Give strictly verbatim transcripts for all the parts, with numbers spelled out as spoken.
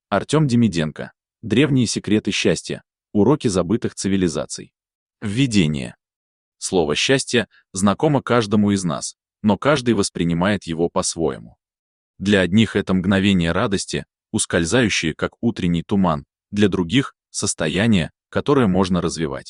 Артем Демиденко. Древние секреты счастья. Уроки забытых цивилизаций. Введение. Слово «счастье» знакомо каждому из нас, но каждый воспринимает его по-своему. Для одних это мгновение радости, ускользающее, как утренний туман, для других — состояние, которое можно развивать.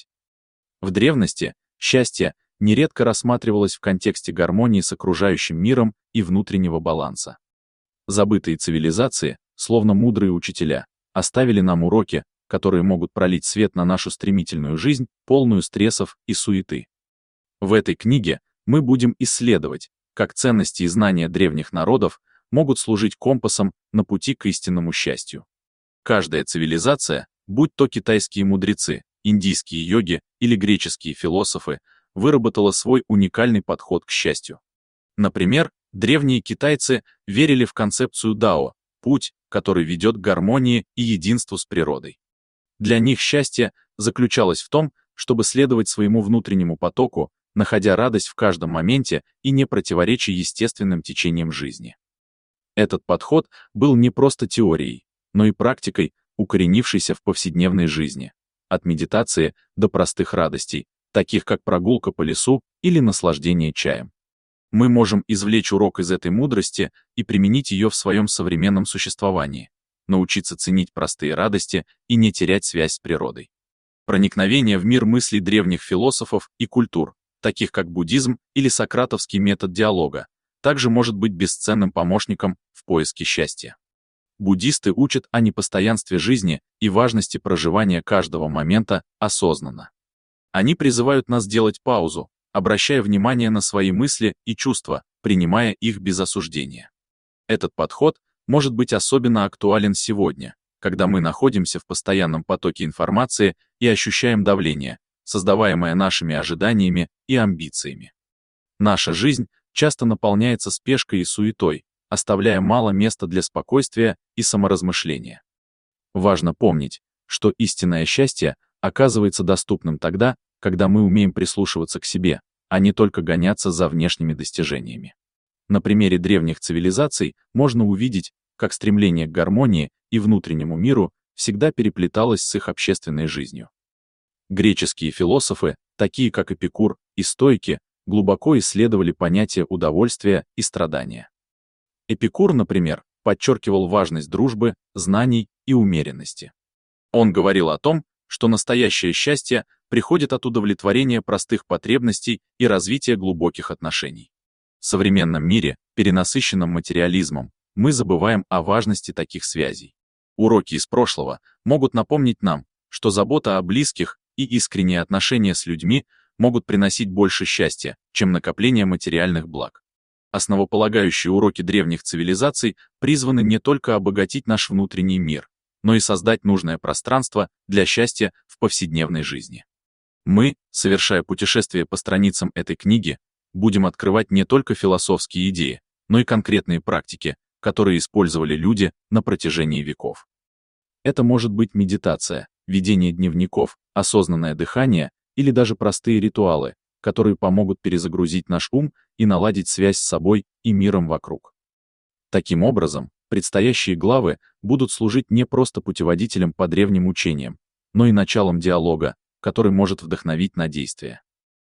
В древности счастье нередко рассматривалось в контексте гармонии с окружающим миром и внутреннего баланса. Забытые цивилизации, словно мудрые учителя, оставили нам уроки, которые могут пролить свет на нашу стремительную жизнь, полную стрессов и суеты. В этой книге мы будем исследовать, как ценности и знания древних народов могут служить компасом на пути к истинному счастью. Каждая цивилизация, будь то китайские мудрецы, индийские йоги или греческие философы, выработала свой уникальный подход к счастью. Например, древние китайцы верили в концепцию дао, путь, который ведет к гармонии и единству с природой. Для них счастье заключалось в том, чтобы следовать своему внутреннему потоку, находя радость в каждом моменте и не противореча естественным течениям жизни. Этот подход был не просто теорией, но и практикой, укоренившейся в повседневной жизни, от медитации до простых радостей, таких как прогулка по лесу или наслаждение чаем. Мы можем извлечь урок из этой мудрости и применить ее в своем современном существовании, научиться ценить простые радости и не терять связь с природой. Проникновение в мир мыслей древних философов и культур, таких как буддизм или сократовский метод диалога, также может быть бесценным помощником в поиске счастья. Буддисты учат о непостоянстве жизни и важности проживания каждого момента осознанно. Они призывают нас делать паузу, обращая внимание на свои мысли и чувства, принимая их без осуждения. Этот подход может быть особенно актуален сегодня, когда мы находимся в постоянном потоке информации и ощущаем давление, создаваемое нашими ожиданиями и амбициями. Наша жизнь часто наполняется спешкой и суетой, оставляя мало места для спокойствия и саморазмышления. Важно помнить, что истинное счастье оказывается доступным тогда, когда мы умеем прислушиваться к себе, а не только гоняться за внешними достижениями. На примере древних цивилизаций можно увидеть, как стремление к гармонии и внутреннему миру всегда переплеталось с их общественной жизнью. Греческие философы, такие как Эпикур и стоики, глубоко исследовали понятие удовольствия и страдания. Эпикур, например, подчеркивал важность дружбы, знаний и умеренности. Он говорил о том, что настоящее счастье приходит от удовлетворения простых потребностей и развития глубоких отношений. В современном мире, перенасыщенном материализмом, мы забываем о важности таких связей. Уроки из прошлого могут напомнить нам, что забота о близких и искренние отношения с людьми могут приносить больше счастья, чем накопление материальных благ. Основополагающие уроки древних цивилизаций призваны не только обогатить наш внутренний мир, но и создать нужное пространство для счастья в повседневной жизни. Мы, совершая путешествие по страницам этой книги, будем открывать не только философские идеи, но и конкретные практики, которые использовали люди на протяжении веков. Это может быть медитация, ведение дневников, осознанное дыхание или даже простые ритуалы, которые помогут перезагрузить наш ум и наладить связь с собой и миром вокруг. Таким образом, предстоящие главы будут служить не просто путеводителем по древним учениям, но и началом диалога, который может вдохновить на действие.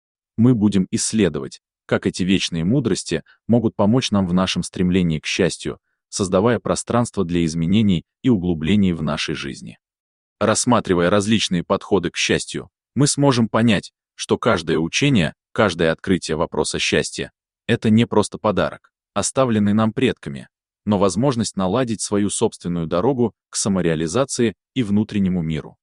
Мы будем исследовать, как эти вечные мудрости могут помочь нам в нашем стремлении к счастью, создавая пространство для изменений и углублений в нашей жизни. Рассматривая различные подходы к счастью, мы сможем понять, что каждое учение, каждое открытие вопроса счастья — это не просто подарок, оставленный нам предками, но возможность наладить свою собственную дорогу к самореализации и внутреннему миру.